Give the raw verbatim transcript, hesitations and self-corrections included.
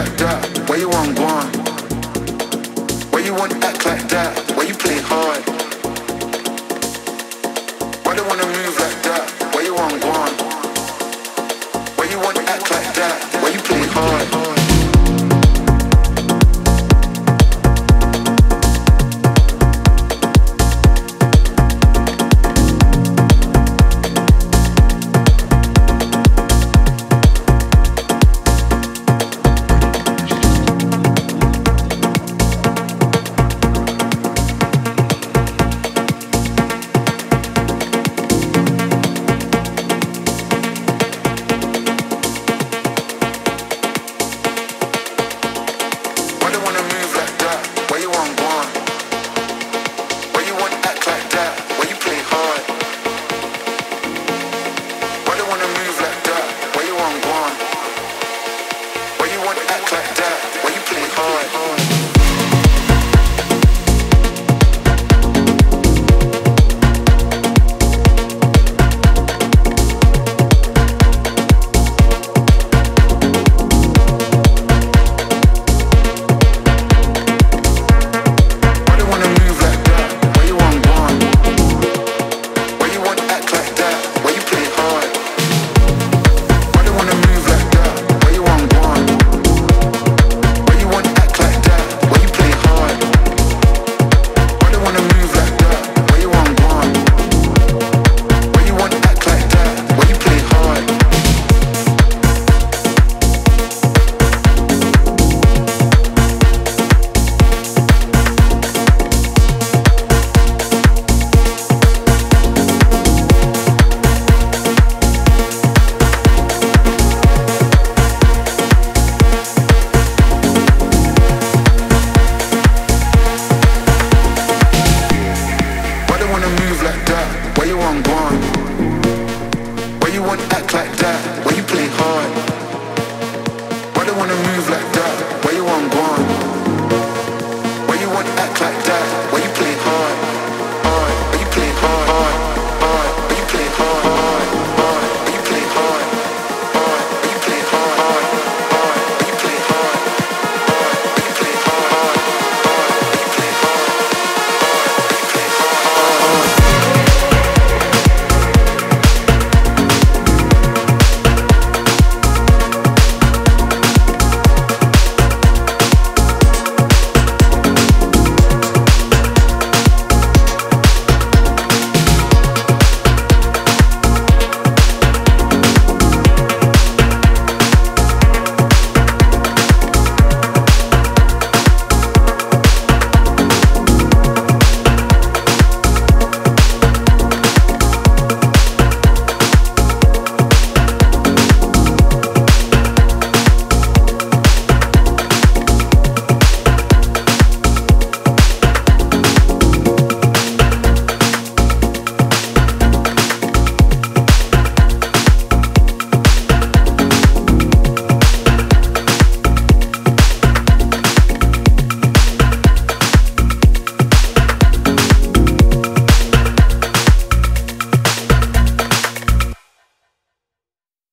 like that? Where you want gone? Where you want act like that? Where you play hard? Why they wanna move like that? Where you want gone? Where you want act like that? Where you play hard? Act like